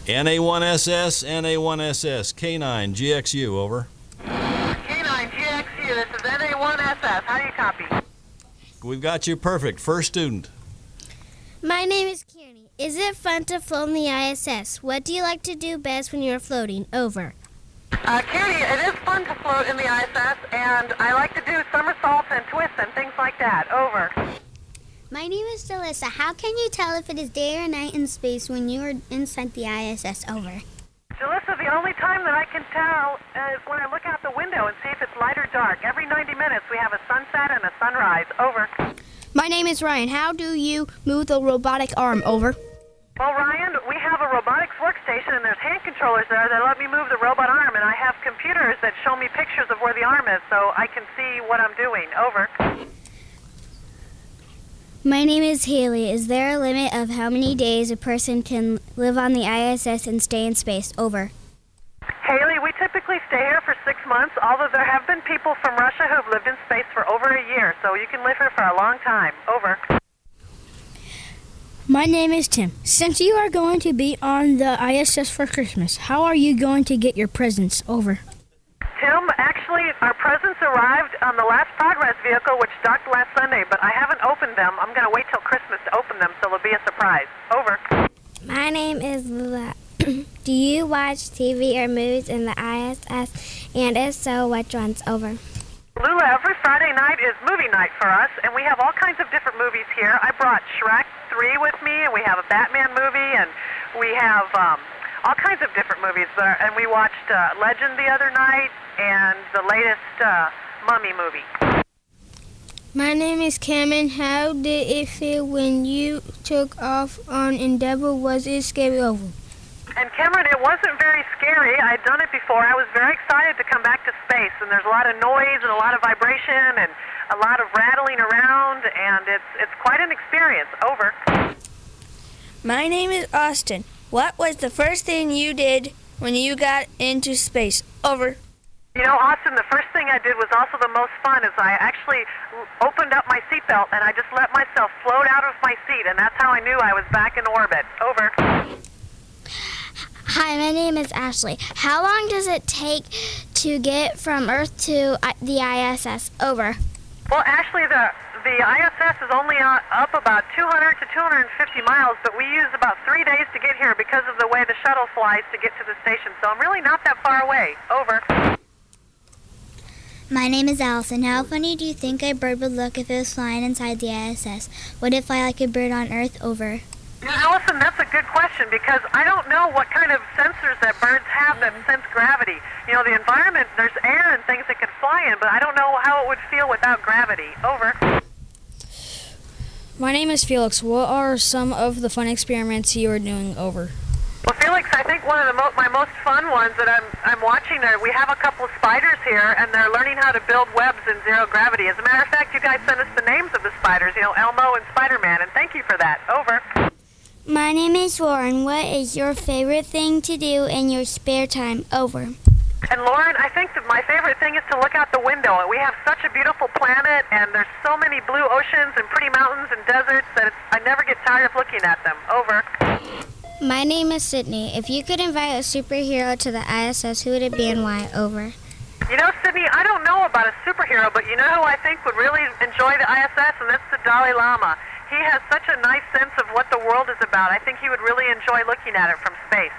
NA1SS, NA1SS, K9, GXU, over. K9, GXU, this is NA1SS. How do you copy? We've got you perfect. First student. My name is Kearney. Is it fun to float in the ISS? What do you like to do best when you're floating? Over. Kearney, it is fun to float in the ISS, and I like to do somersaults and twists and things like that. Over. My name is Delissa. How can you tell if it is day or night in space when you are inside the ISS? Over. Delissa, the only time that I can tell is when I look out the window and see if it's light or dark. Every 90 minutes we have a sunset and a sunrise. Over. My name is Ryan. How do you move the robotic arm? Over. Well, Ryan, we have a robotics workstation, and there's hand controllers there that let me move the robot arm, and I have computers that show me pictures of where the arm is so I can see what I'm doing. Over. My name is Haley. Is there a limit of how many days a person can live on the ISS and stay in space? Over. Haley, we typically stay here for 6 months, although there have been people from Russia who've lived in space for over a year, so you can live here for a long time. Over. My name is Tim. Since you are going to be on the ISS for Christmas, how are you going to get your presents? Over. Tim, actually, our presents arrived on the last Progress vehicle, which docked last Sunday, but I haven't opened them. I'm going to wait till Christmas to open them, so it'll be a surprise. Over. My name is Lula. Do you watch TV or movies in the ISS? And if so, which ones? Over. Lula, every Friday night is movie night for us, and we have all kinds of different movies here. I brought Shrek 3 with me, and we have a Batman movie, and we have all kinds of different movies. And we watched Legend the other night, and the latest Mummy movie. My name is Cameron. How did it feel when you took off on Endeavour? Was it scary? Over. And Cameron, it wasn't very scary. I'd done it before. I was very excited to come back to space, and there's a lot of noise and a lot of vibration and a lot of rattling around, and it's quite an experience. Over. My name is Austin. What was the first thing you did when you got into space? Over. You know, Austin, the first thing I did was also the most fun, is I actually opened up my seatbelt and I just let myself float out of my seat, and that's how I knew I was back in orbit. Over. Hi, my name is Ashley. How long does it take to get from Earth to the ISS? Over. Well, Ashley, the ISS is only up about 200 to 250 miles, but we use about 3 days to get here because of the way the shuttle flies to get to the station, so I'm really not that far away. Over. My name is Allison. How funny do you think a bird would look if it was flying inside the ISS? Would it fly like a bird on Earth? Over. Allison, that's a good question, because I don't know what kind of sensors that birds have that sense gravity. You know, the environment, there's air and things that could fly in, but I don't know how it would feel without gravity. Over. My name is Felix. What are some of the fun experiments you are doing? Over. Well, Felix, I think one of my most fun ones that I'm watching there, we have a couple of spiders here, and they're learning how to build webs in zero gravity. As a matter of fact, you guys sent us the names of the spiders, you know, Elmo and Spider-Man, and thank you for that. Over. My name is Lauren. What is your favorite thing to do in your spare time? Over. And Lauren, I think that my favorite thing is to look out the window. We have such a beautiful planet, and there's so many blue oceans and pretty mountains and deserts that I never get tired of looking at them. Over. My name is Sydney. If you could invite a superhero to the ISS, who would it be and why? Over. You know, Sydney, I don't know about a superhero, but you know who I think would really enjoy the ISS, and that's the Dalai Lama. He has such a nice sense of what the world is about. I think he would really enjoy looking at it from space.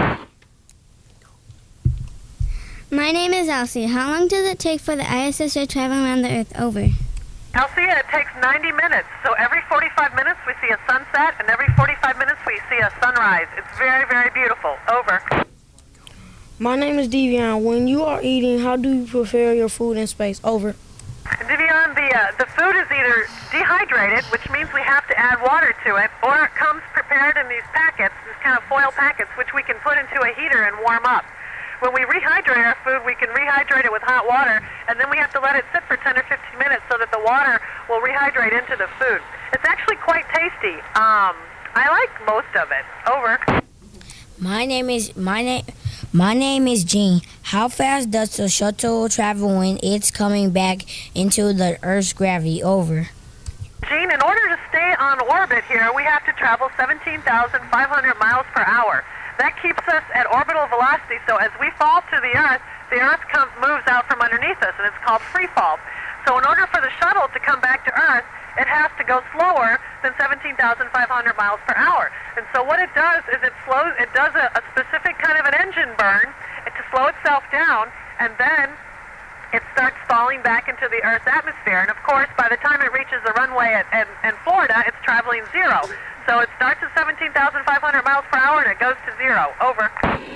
My name is Elsie. How long does it take for the ISS to travel around the Earth? Over. Althea, it takes 90 minutes. So every 45 minutes we see a sunset, and every 45 minutes we see a sunrise. It's very, very beautiful. Over. My name is Devion. When you are eating, how do you prepare your food in space? Over. Devion, the food is either dehydrated, which means we have to add water to it, or it comes prepared in these packets, these kind of foil packets, which we can put into a heater and warm up. When we rehydrate our food, we can rehydrate it with hot water, and then we have to let it sit for 10 or 15 minutes so that the water will rehydrate into the food. It's actually quite tasty. I like most of it. Over. My name is Gene. How fast does the shuttle travel when it's coming back into the Earth's gravity? Over. Gene, in order to stay on orbit here, we have to travel 17,500 miles per hour. That keeps us at orbital velocity, so as we fall to the Earth moves out from underneath us, and it's called free fall. So in order for the shuttle to come back to Earth, it has to go slower than 17,500 miles per hour. And so what it does is it does a specific kind of an engine burn to slow itself down, and then it starts falling back into the Earth's atmosphere. And of course, by the time it reaches the runway in Florida, it's traveling zero. So it starts at 17,500 miles per hour and it goes to zero. Over.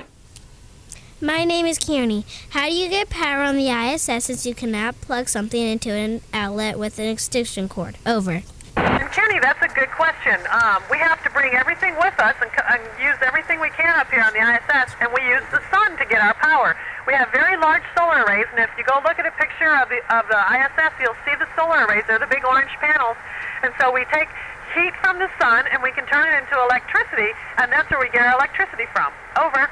My name is Kearney. How do you get power on the ISS since you cannot plug something into an outlet with an extension cord? Over. And Kearney, that's a good question. We have to bring everything with us and use everything we can up here on the ISS, and we use the sun to get our power. We have very large solar arrays, and if you go look at a picture of the ISS, you'll see the solar arrays. They're the big orange panels. And so we take heat from the sun, and we can turn it into electricity, and that's where we get our electricity from. Over.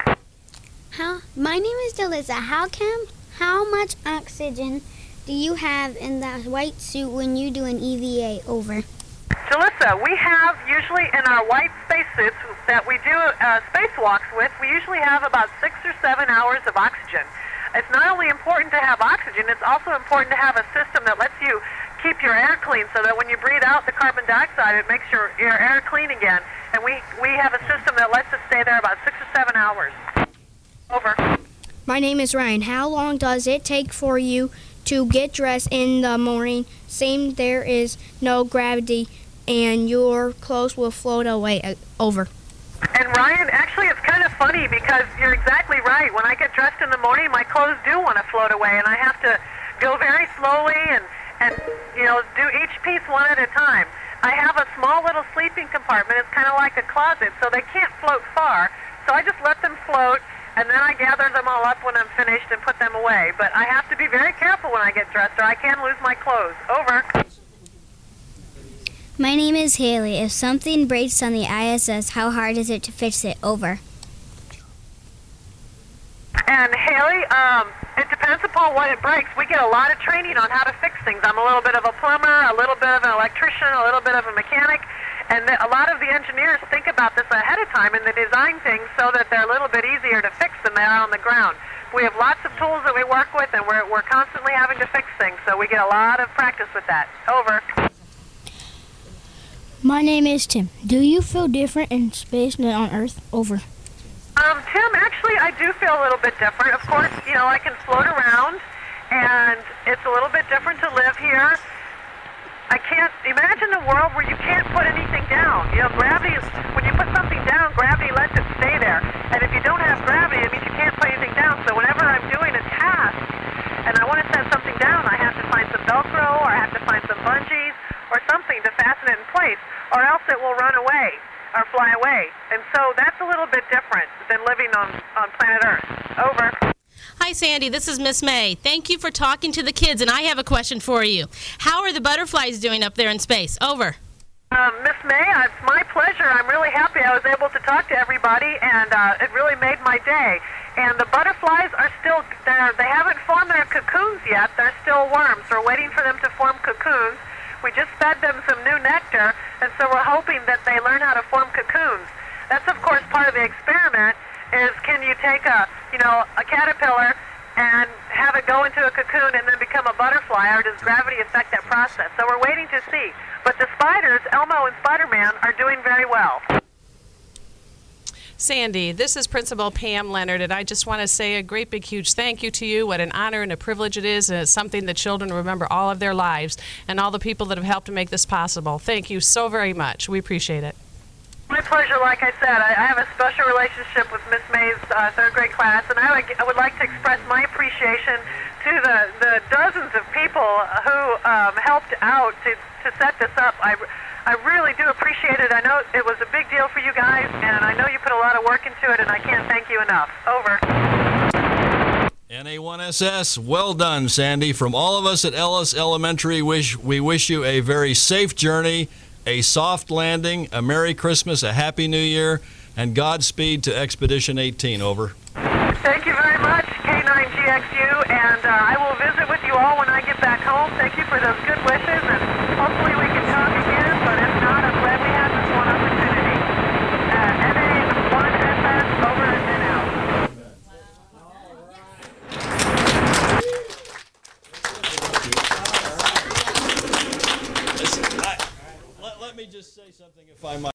My name is Delissa. How much oxygen do you have in the white suit when you do an EVA? Over. Delissa, we have usually in our white spacesuits that we do spacewalks with, we usually have about 6 or 7 hours of oxygen. It's not only important to have oxygen, it's also important to have a system that lets you keep your air clean so that when you breathe out the carbon dioxide, it makes your air clean again. And we have a system that lets us stay there about 6 or 7 hours. Over. My name is Ryan. How long does it take for you to get dressed in the morning, saying there is no gravity and your clothes will float away? Over. And Ryan, actually it's kind of funny because you're exactly right. When I get dressed in the morning, my clothes do want to float away, and I have to go very slowly and do each piece one at a time. I have a small little sleeping compartment. It's kind of like a closet, so they can't float far. So I just let them float, and then I gather them all up when I'm finished and put them away. But I have to be very careful when I get dressed, or I can lose my clothes. Over. My name is Haley. If something breaks on the ISS, how hard is it to fix it? Over. And Haley, it depends upon what it breaks. We get a lot of training on how to fix things. I'm a little bit of a plumber, a little bit of an electrician, a little bit of a mechanic, and a lot of the engineers think about this ahead of time and they design things so that they're a little bit easier to fix than they are on the ground. We have lots of tools that we work with, and we're constantly having to fix things, so we get a lot of practice with that. Over. My name is Tim. Do you feel different in space than on Earth? Over. Tim, actually, I do feel a little bit different. Of course, I can float around, and it's a little bit different to live here. I can't imagine a world where you can't put anything down. Gravity is, when you put something down, gravity lets it stay there. And if you don't have gravity, it means you can't put anything down. So whenever I'm doing a task, and I want to set something down, I have to find some Velcro, or I have to find some bungees, or something to fasten it in place, or else it will run away or fly away. And so that's a little bit different than living on planet Earth. Over. Hi, Sandy. This is Miss May. Thank you for talking to the kids, and I have a question for you. How are the butterflies doing up there in space? Over. Miss May, it's my pleasure. I'm really happy I was able to talk to everybody, and it really made my day. And the butterflies are still there. They haven't formed their cocoons yet. They're still worms. We're waiting for them to form cocoons. We just fed them some new nectar, and so we're hoping that they learn how to form cocoons. That's, of course, part of the experiment, is can you take a caterpillar and have it go into a cocoon and then become a butterfly, or does gravity affect that process? So we're waiting to see. But the spiders, Elmo and Spider-Man, are doing very well. Sandy, this is Principal Pam Leonard, and I just want to say a great big huge thank you to you. What an honor and a privilege it is, and it's something that children remember all of their lives, and all the people that have helped to make this possible. Thank you so very much. We appreciate it. My pleasure. Like I said, I have a special relationship with Miss May's third grade class, and I would like to express my appreciation to the dozens of people who helped out to set this up. I really do appreciate it. I know it was a big deal for you guys, and I know you put a lot of work into it, and I can't thank you enough. Over. NA1SS, well done, Sandy. From all of us at Ellis Elementary, we wish you a very safe journey, a soft landing, a Merry Christmas, a Happy New Year, and Godspeed to Expedition 18. Over. Thank you very much, K9GXU, and I will visit with you all when I get back home. Thank you for those good wishes, and hopefully we can talk again, but if not, I'm glad we had this one opportunity. NA1SS, over. me just say something, if I might.